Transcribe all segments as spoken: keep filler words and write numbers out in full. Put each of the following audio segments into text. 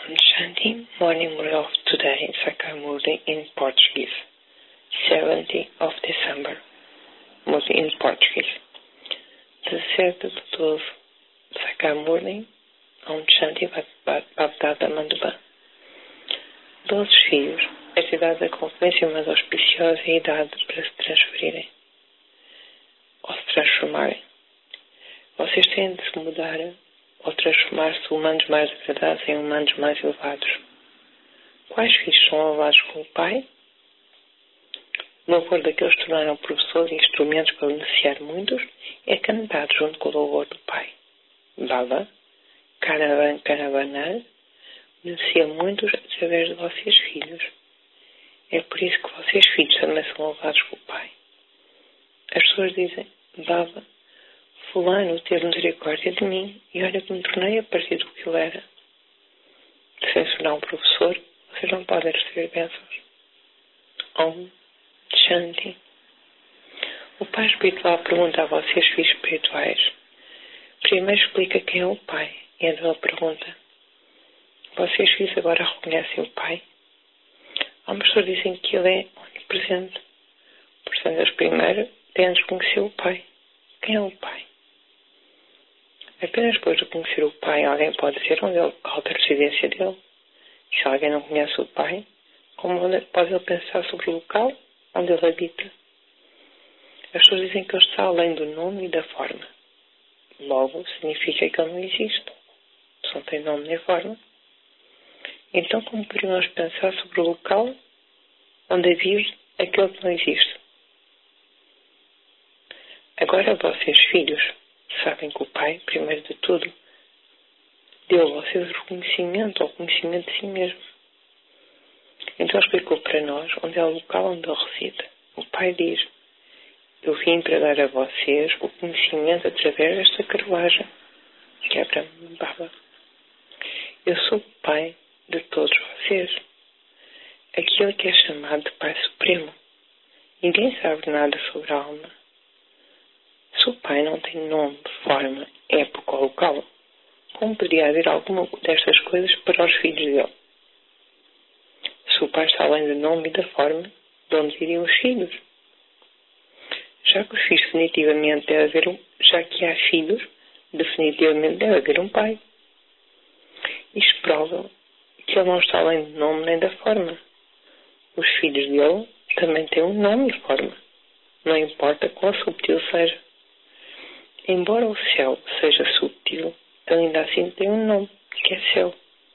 On Sunday morning we of today, Sakamudi in Portuguese, seventeenth of December, was in Portuguese. dezessete de doze, Sakamudi, on Shanti Baptata Manduba. Doze filhos, esta idade da confidência mais auspiciosa e a idade para se transferirem, ou se transformarem. Vocês têm de se mudar ou transformar-se de humanos mais degradados em humanos mais elevados. Quais filhos são elevados com o pai? O louvor daqueles que tornaram professores e instrumentos para beneficiar muitos é cantado junto com o louvor do pai. Baba, Caravan, Caravanar, beneficia muitos através de vocês filhos. É por isso que vocês filhos também são elevados com o pai. As pessoas dizem, Baba, fulano teve misericórdia de mim e olha que me tornei a partir do que eu era. Sem se tornar um professor, vocês não podem receber bênçãos. Om Shanti. O pai espiritual pergunta a vocês, filhos espirituais. Primeiro explica quem é o pai. E então ele pergunta, vocês filhos agora reconhecem o pai? Algumas pessoas dizem que ele é onipresente. Portanto, eles primeiro têm de conhecer o pai. Quem é o pai? Apenas depois de conhecer o pai, alguém pode dizer onde ele, qual a residência dele. E se alguém não conhece o pai, como pode ele pensar sobre o local onde ele habita? As pessoas dizem que ele está além do nome e da forma. Logo, significa que ele não existe. Se não tem nome nem forma. Então, como podemos pensar sobre o local onde vive aquele que não existe? Agora, vocês, filhos, sabem que o pai, primeiro de tudo, deu a vocês o reconhecimento ou conhecimento de si mesmo. Então explicou para nós onde é o local onde ele reside. O pai diz, eu vim para dar a vocês o conhecimento através desta carruagem, que é para Baba. Eu sou o pai de todos vocês, aquele que é chamado de Pai Supremo. Ninguém sabe nada sobre a alma. Se o pai não tem nome, forma, época ou local, como poderia haver alguma destas coisas para os filhos dele? Se o pai está além do nome e da forma, de onde iriam os filhos? Já que os filhos definitivamente deve haver um, já que há filhos, definitivamente deve haver um pai. Isto prova que ele não está além do nome nem da forma. Os filhos dele também têm um nome e forma. Não importa quão subtil seja. Embora o céu seja subtil, ele ainda assim tem um nome, que é céu.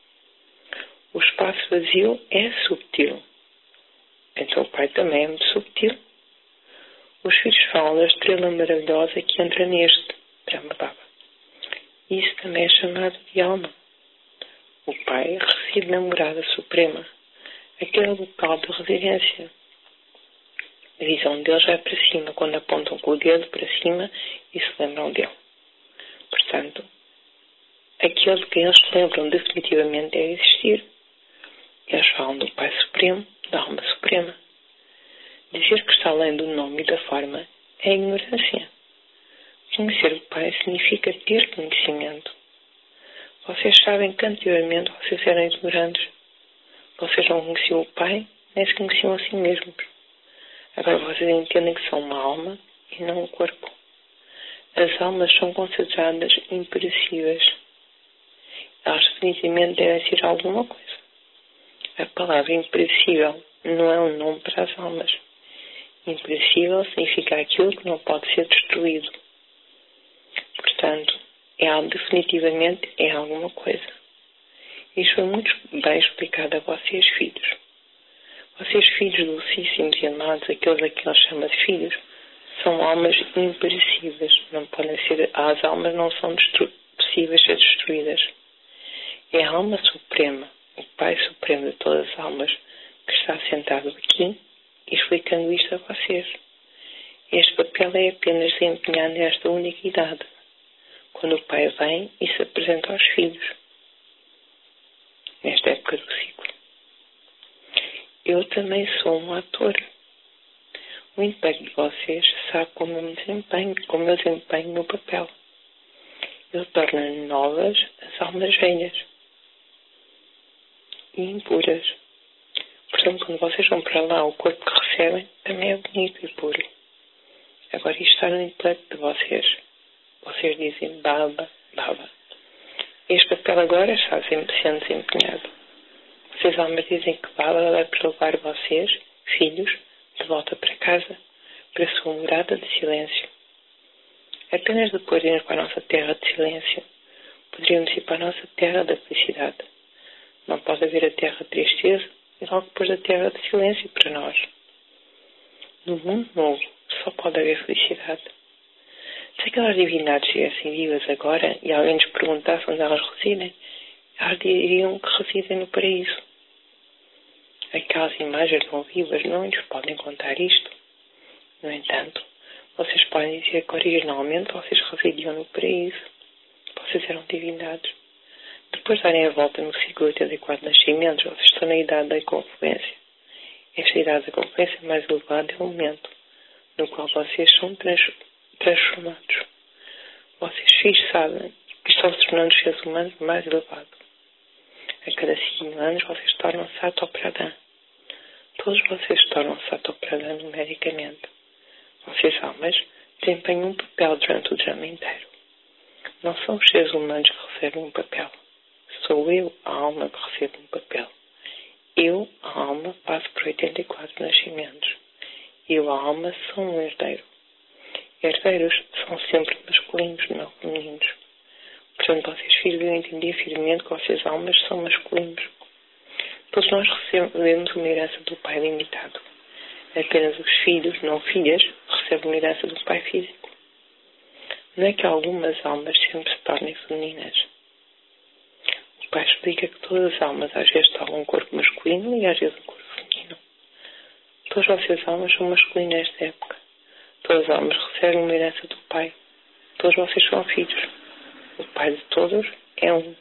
O espaço vazio é subtil. Então o pai também é muito subtil. Os filhos falam da estrela maravilhosa que entra neste, Brahma-Baba. Isso também é chamado de alma. O pai reside na morada suprema, aquele local de residência. A visão deles vai para cima, quando apontam com o dedo para cima e se lembram dele. Portanto, aquele de quem eles se lembram definitivamente é existir. Eles falam do Pai Supremo, da Alma Suprema. Dizer que está além do nome e da forma é ignorância. Conhecer o Pai significa ter conhecimento. Vocês sabem que anteriormente vocês eram ignorantes. Vocês não conheciam o Pai, nem se conheciam a si mesmos. Agora vocês entendem que são uma alma e não um corpo. As almas são consideradas imperecíveis. Elas definitivamente devem ser alguma coisa. A palavra imperecível não é um nome para as almas. Imperecível significa aquilo que não pode ser destruído. Portanto, é algo, definitivamente é alguma coisa. Isto foi muito bem explicado a vocês, filhos. Vocês, filhos docíssimos e amados, aqueles a que ele chama de filhos, são almas imperecíveis. Não podem ser, as almas não são destru, possíveis de ser destruídas. É a alma suprema, o Pai Supremo de todas as almas, que está sentado aqui, explicando isto a vocês. Este papel é apenas desempenhado nesta única idade, quando o Pai vem e se apresenta aos filhos, nesta época do ciclo. Eu também sou um ator. O empenho de vocês sabe como eu me desempenho, como eu desempenho no papel. Eu torno novas as almas velhas. e impuras. Portanto, quando vocês vão para lá, o corpo que recebem também é bonito e puro. Agora, isto está no intelecto de vocês. Vocês dizem baba, baba. Este papel agora está sempre sendo desempenhado. Vocês almas dizem que baba vai para levar vocês, filhos, de volta para casa, para a sua morada de silêncio. Apenas depois de irmos para a nossa terra de silêncio, poderíamos ir para a nossa terra da felicidade. Não pode haver a terra de tristeza e logo depois da terra de silêncio para nós. No mundo novo só pode haver felicidade. Se aquelas divindades estivessem vivas agora e alguém nos perguntasse onde elas residem, elas diriam que residem no paraíso. Aquelas imagens não vivas não nos podem contar isto. No entanto, vocês podem dizer que originalmente vocês residiam no paraíso. Vocês eram divindades. Depois de darem a volta no ciclo de oitenta e quatro nascimentos, vocês estão na idade da confluência. Esta idade da confluência mais elevada é o momento no qual vocês são trans, transformados. Vocês filhos sabem que estão se tornando os seres humanos mais elevados. A cada cinco mil anos vocês tornam-se Sato-Pradhan. Todos vocês tornam-se Sato-Pradhan numericamente. Vocês, almas, desempenham um papel durante o drama inteiro. Não são os seres humanos que recebem um papel. Sou eu, a alma, que recebo um papel. Eu, a alma, passo por oitenta e quatro nascimentos. Eu, a alma, sou um herdeiro. Herdeiros são sempre masculinos, não femininos. Portanto, vocês, filhos, devem entender firmemente que vocês, almas, são masculinos. Todos nós recebemos uma herança do pai limitado. Apenas os filhos, não filhas, recebem uma herança do pai físico. Não é que algumas almas sempre se tornem femininas. O pai explica que todas as almas às vezes tomam um corpo masculino e às vezes um corpo feminino. Todas vocês almas são masculinas nesta época. Todas as almas recebem uma herança do pai. Todos vocês são filhos. O pai de todos é um.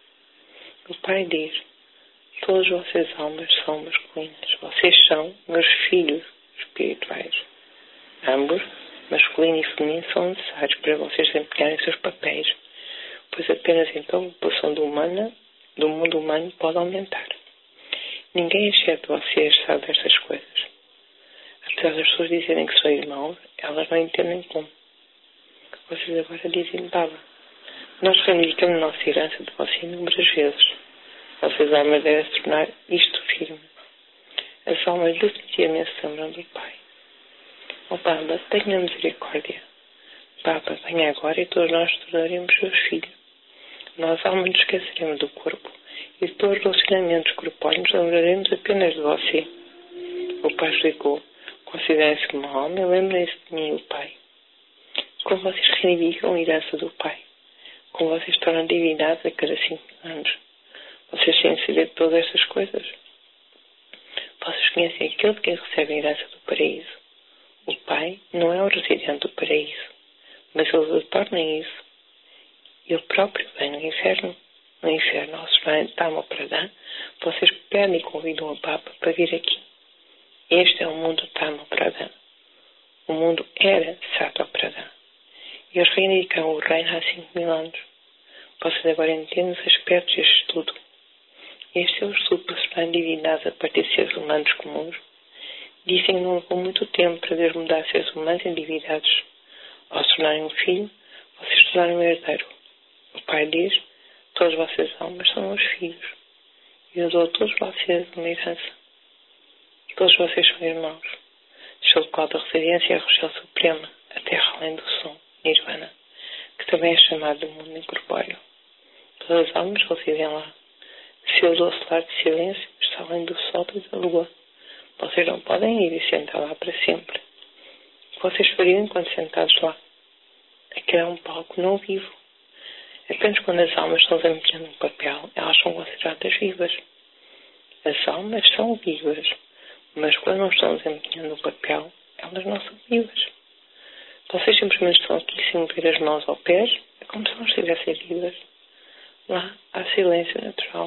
O pai diz: todas vocês almas são masculinas. Vocês são meus filhos espirituais. Ambos, masculino e feminino, são necessários para vocês desempenharem seus papéis, pois apenas então a população do, humana, do mundo humano pode aumentar. Ninguém, exceto vocês, sabe destas coisas. Apesar das pessoas dizerem que são irmãos, elas não entendem como. Vocês agora dizem baba. Nós reivindicamos a nossa herança de vocês inúmeras vezes. Vocês, almas, devem se tornar isto firme. As almas definitivamente se lembram do Pai. Oh Baba, tenha misericórdia. Baba, venha agora e todos nós tornaremos seus filhos. Nós, almas, nos esqueceremos do corpo e de todos os relacionamentos corpóreos nos lembraremos apenas de você. O Pai explicou: considerem-se como alma e lembrem-se de mim, o Pai. Como vocês reivindicam a herança do Pai, como vocês tornam divindades a cada cinco anos, vocês têm de saber de todas estas coisas. Vocês conhecem aquele de quem recebe a herança do paraíso. O Pai não é o residente do paraíso, mas ele o torna isso. Ele próprio vem no inferno. No inferno, ao se Tamo-Pradhan, vocês pedem e convidam a Baba para vir aqui. Este é o mundo Tamo-Pradhan. O mundo era Sato-Pradhan. E eles reivindicam o reino há cinco mil anos. Vocês agora entendem os aspectos deste estudo. Este é o estudo para se tornar divindades a partir de seres humanos comuns. Dizem que não levou muito tempo para Deus mudar seres humanos em divindades. Ao se tornarem um filho, vocês se tornaram um herdeiro. O Pai diz: todas vocês almas são meus filhos. E eu dou a todos vocês uma herança. Todos vocês são irmãos. Seu local de residência é a região suprema, a terra além do som, Nirvana, que também é chamado de mundo incorpóreo. Todas as almas residem lá. Seu doce lar de silêncio está além do sol e da lua. Vocês não podem ir e sentar lá para sempre. O que vocês fariam enquanto sentados lá? Aquele é um palco não vivo. Apenas quando as almas estão desempenhando um papel, elas são consideradas vivas. As almas são vivas, mas quando não estão desempenhando um papel, elas não são vivas. Vocês simplesmente estão aqui sem mover as mãos ou pés, é como se não estivessem vivas. Lá há silêncio natural.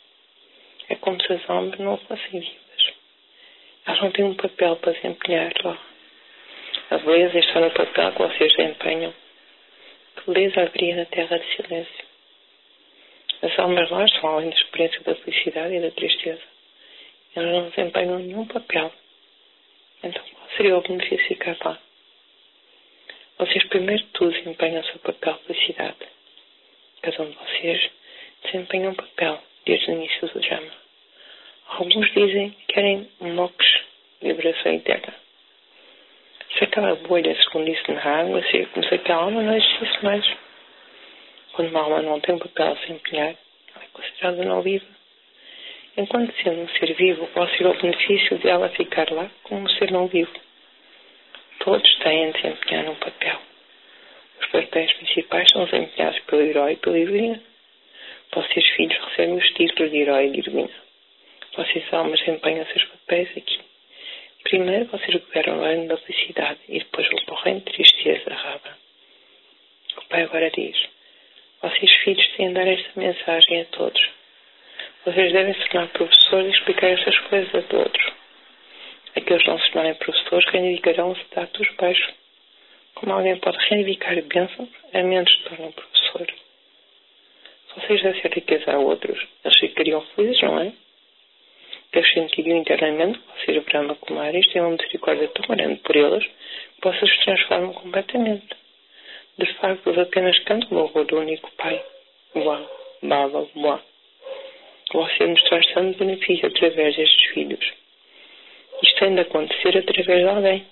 É como se as almas não fossem vivas. Elas não têm um papel para desempenhar lá. A beleza está no papel que vocês desempenham. Que beleza haveria na terra de silêncio? As almas lá estão além da experiência da felicidade e da tristeza. Elas não desempenham nenhum papel. Então, qual seria o benefício de ficar lá? Vocês, primeiro de tudo, desempenham o seu papel de felicidade. Cada um de vocês desempenha um papel desde o início do drama. Alguns dizem que querem moksha, liberação interna. Se aquela bolha se fundisse na água, seria como se aquela alma não existisse mais. Quando uma alma não tem um papel a desempenhar, ela é considerada não viva. Enquanto sendo um ser vivo, qual seria o benefício de ela ficar lá como um ser não vivo? Todos têm de desempenhar um papel. Os papéis principais são desempenhados pelo herói e pela heroína. Vocês, filhos, recebem os títulos de herói e de heroína. Vocês, almas, desempenham seus papéis aqui. Primeiro, vocês governam o reino da felicidade e depois vão para o reino de tristeza, Rava. O Pai agora diz: vocês, filhos, têm de dar esta mensagem a todos. Vocês devem se tornar professores e explicar estas coisas a todos. Aqueles que não se tornarem professores reivindicarão um status baixo. Como alguém pode reivindicar bênçãos, a menos se tornem professor. Se vocês dessem riqueza a outros, eles ficariam felizes, não é? Eles sentiriam internamente que vocês, Brahma Kumaris, têm uma misericórdia tão grande por eles que vocês se transformam completamente. De facto, eles apenas cantam o louvor do único Pai. Boa, Baba, boa. Você mostrar tanto benefício através destes filhos. Isto tem de acontecer através de alguém.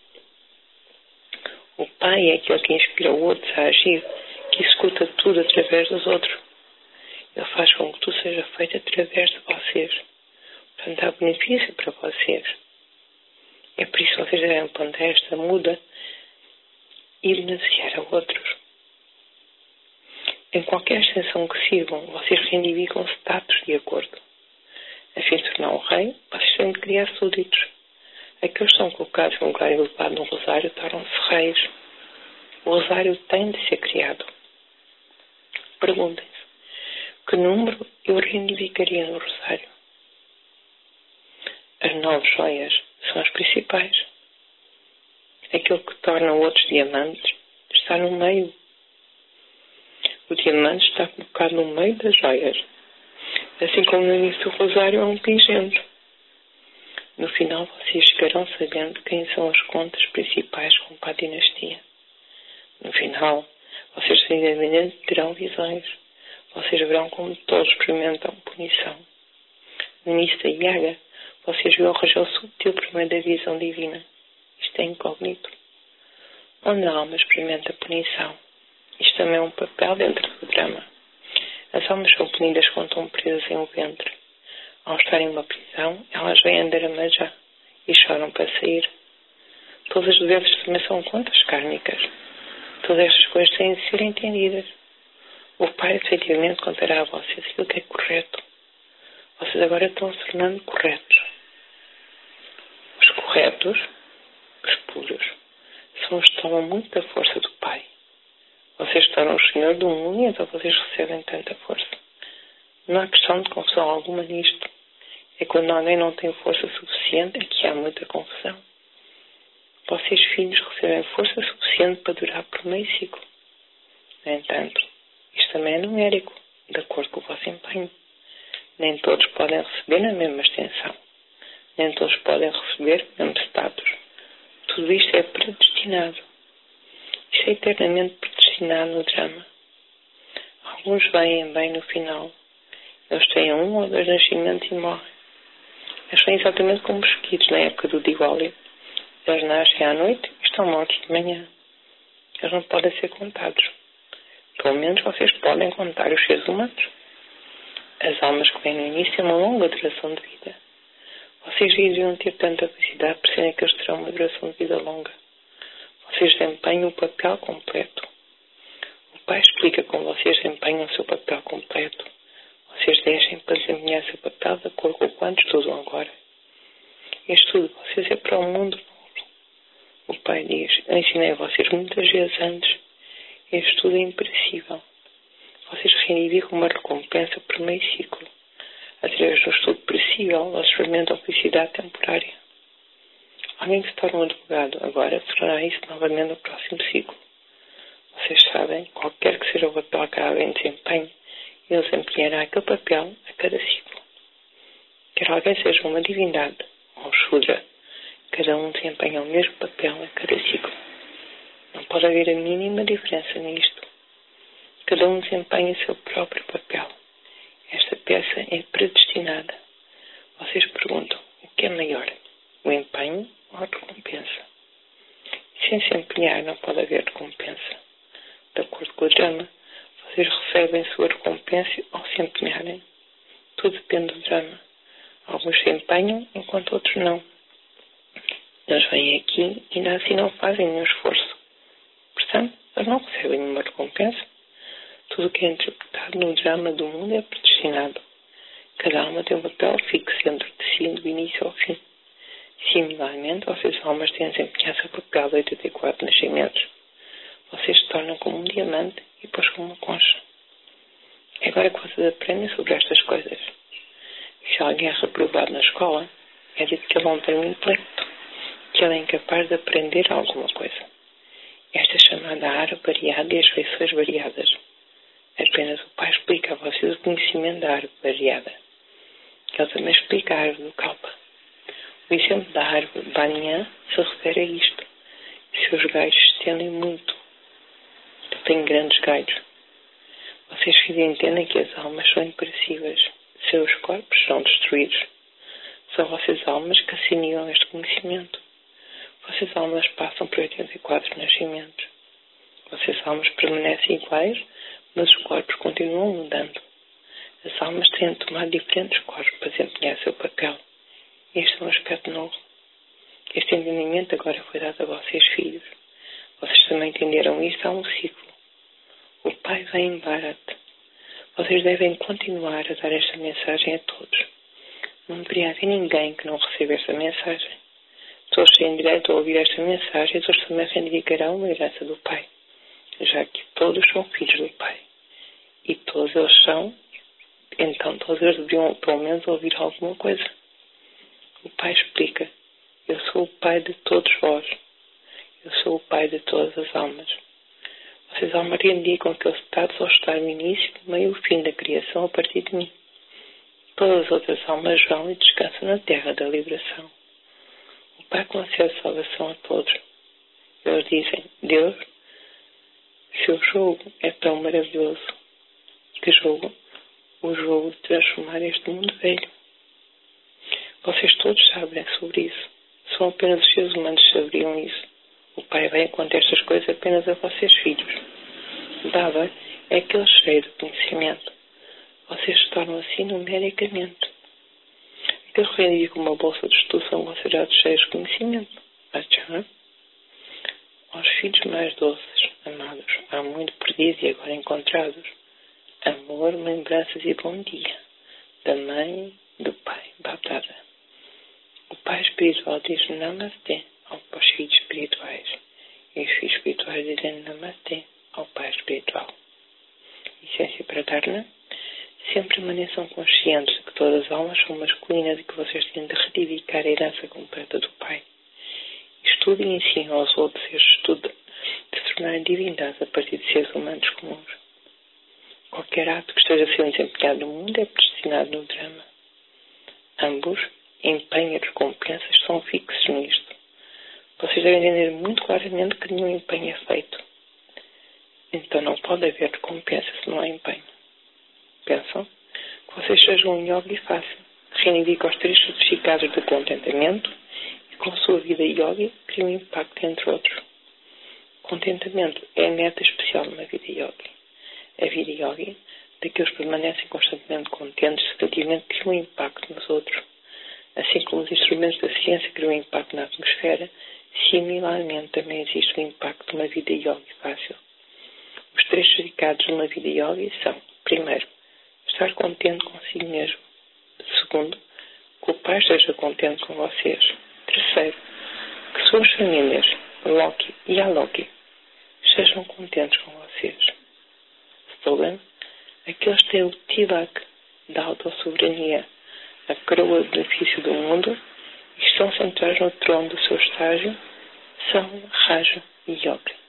O Pai é aquele que inspira outros a agir, que executa tudo através dos outros. Ele faz com que tudo seja feito através de vocês. Portanto, há benefício para vocês. É por isso que vocês devem plantar esta muda e beneficiar a outros. Em qualquer extensão que sigam, vocês reivindicam status de acordo. A fim de tornar um rei, vocês têm de criar súditos. Aqueles que são colocados num lugar elevado no rosário tornam-se reis. O rosário tem de ser criado. Perguntem-se: que número eu reivindicaria no rosário? As nove joias são as principais. Aquilo que torna outros diamantes está no meio. O diamante está colocado no meio das joias. Assim como no início do rosário é um pingente. No final, vocês chegarão sabendo quem são as contas principais com a dinastia. No final, vocês seguramente terão visões. Vocês verão como todos experimentam punição. No início da Yaga, vocês viram o rajão subtil primeiro da visão divina. Isto é incógnito. Onde a alma experimenta punição. Isto também é um papel dentro do drama. As almas são punidas quando estão presas em um ventre. Ao estarem numa prisão, elas vêm andar a manjar e choram para sair. Todas as doenças também são contas kármicas. Todas estas coisas têm de ser entendidas. O Pai efetivamente contará a vocês aquilo que é correto. Vocês agora estão se tornando corretos. Os corretos, os puros, são os que tomam muito da força do Pai. Vocês tornam o Senhor do mundo e então vocês recebem tanta força. Não há questão de confusão alguma nisto. É quando alguém não tem força suficiente é que há muita confusão. Vocês, filhos, recebem força suficiente para durar por meio ciclo. No entanto, isto também é numérico, de acordo com o vosso empenho. Nem todos podem receber na mesma extensão. Nem todos podem receber o mesmo status. Tudo isto é predestinado. Isto é eternamente predestinado no drama. Alguns vêm bem no final. Eles têm um ou dois nascimentos e morrem. Eles são exatamente como mosquitos na época do Diwali. Eles nascem à noite e estão mortos de manhã. Eles não podem ser contados. Pelo menos vocês podem contar os seres humanos. As almas que vêm no início têm uma longa duração de vida. Vocês iriam ter tanta felicidade por serem que eles terão uma duração de vida longa. Vocês desempenham o papel completo. O Pai explica como vocês desempenham o seu papel completo. Vocês deixem para desempenhar o seu papel de acordo com o quanto estudam agora. Este estudo de vocês é para o mundo novo. O Pai diz: eu ensinei a vocês muitas vezes antes. Este estudo é imperecível. Vocês reivindicam uma recompensa por meio ciclo. Através do estudo perecível, eles experimentam felicidade temporária. Alguém que se torna um advogado agora se tornará isso novamente no próximo ciclo. Vocês sabem, qualquer que seja o papel que alguém desempenhe, ele desempenhará aquele papel a cada ciclo. Quer alguém seja uma divindade ou Shudra, cada um desempenha o mesmo papel a cada ciclo. Não pode haver a mínima diferença nisto. Cada um desempenha o seu próprio papel. Esta peça é predestinada. Vocês perguntam, o que é maior? O empenho ou a recompensa? Sem se empenhar não pode haver recompensa. De acordo com o drama, vocês recebem sua recompensa ao se empenharem. Tudo depende do drama. Alguns se empenham, enquanto outros não. Eles vêm aqui e ainda assim não fazem nenhum esforço. Portanto, eles não recebem nenhuma recompensa. Tudo o que é interpretado no drama do mundo é predestinado. Cada alma tem um papel fixo dentro de si, do início ao fim. Similarmente, vocês almas têm a desempenhar seu papel de oitenta e quatro nascimentos. Vocês se tornam como um diamante e depois como uma concha. É agora que vocês aprendem sobre estas coisas. Se alguém é reprovado na escola, é dito que ele não tem um intelecto, que ele é incapaz de aprender alguma coisa. Esta é chamada árvore variada e as feições variadas. Apenas o Pai explica a vocês o conhecimento da árvore variada. Ele também explica a árvore do Kalpa. O exemplo da árvore Banyan se refere a isto. Seus galhos se estendem muito. Tem grandes galhos. Vocês entendem que as almas são imperecíveis. Seus corpos são destruídos. São vocês almas que assimilam este conhecimento. Vocês almas passam por oitenta e quatro nascimentos. Vocês almas permanecem iguais, mas os corpos continuam mudando. As almas têm de tomar diferentes corpos para desempenhar seu papel. Este é um aspecto novo. Este entendimento agora foi dado a vocês, filhos. Vocês também entenderam isto há um ciclo. O Pai vem em Bharat. Vocês devem continuar a dar esta mensagem a todos. Não deveria haver ninguém que não receba esta mensagem. Todos têm direito a ouvir esta mensagem e todos também reivindicarão uma herança do Pai, já que todos são filhos do Pai. E todos eles são, então todos eles deveriam pelo menos ouvir alguma coisa. O Pai explica, eu sou o Pai de todos vós. Eu sou o Pai de todas as almas. Vocês almas reivindicam aquele estado só está no início, no meio e o fim da criação a partir de mim. Todas as outras almas vão e descansam na terra da liberação. O Pai concede salvação a todos. Eles dizem, Deus, seu jogo é tão maravilhoso. Que jogo? O jogo de transformar este mundo velho. Vocês todos sabem sobre isso. São apenas os seres humanos que saberiam isso. O Pai vem contar estas coisas apenas a vocês, filhos. Baba é aquele cheio de conhecimento. Vocês se tornam assim numericamente. Aqueles que reivindicam uma bolsa de estudo são considerados cheios de conhecimento. Acham? Aos filhos mais doces, amados, há muito perdidos e agora encontrados. Amor, lembranças e bom dia. Da mãe, do Pai, Babdada. O Pai espiritual diz Namaste aos filhos espirituais. E os filhos espirituais dizem Namaste ao Pai espiritual. Essência Pradharna. Sempre permaneçam conscientes de que todas as almas são masculinas e que vocês têm de retificar a herança completa do Pai. Estudem e ensinem aos outros este estudo de se tornarem divindades a partir de seres humanos comuns. Qualquer ato que esteja sendo desempenhado no mundo é predestinado no drama. Ambos, empenho e recompensas, são fixos nisto. Vocês devem entender muito claramente que nenhum empenho é feito. Então não pode haver recompensa se não há empenho. Pensam que vocês sejam um yogi fácil. Reivindicam os três certificados do contentamento e com a sua vida yogi criam um impacto entre outros. Contentamento é a meta especial numa vida yogi. A vida yogi, daqueles que permanecem constantemente contentes, relativamente criam um impacto nos outros. Assim como os instrumentos da ciência criam um impacto na atmosfera, similarmente também existe um impacto numa vida yogi fácil. Os três certificados de uma vida yogi são, primeiro, estar contente consigo mesmo. Segundo, que o Pai esteja contente com vocês. Terceiro, que suas famílias, Loki e Aloki, estejam contentes com vocês. Slogan, aqueles que têm o Tilak da autossoberania, a coroa do benefício do mundo e estão sentados no trono do seu estágio, são Raja e Yogi.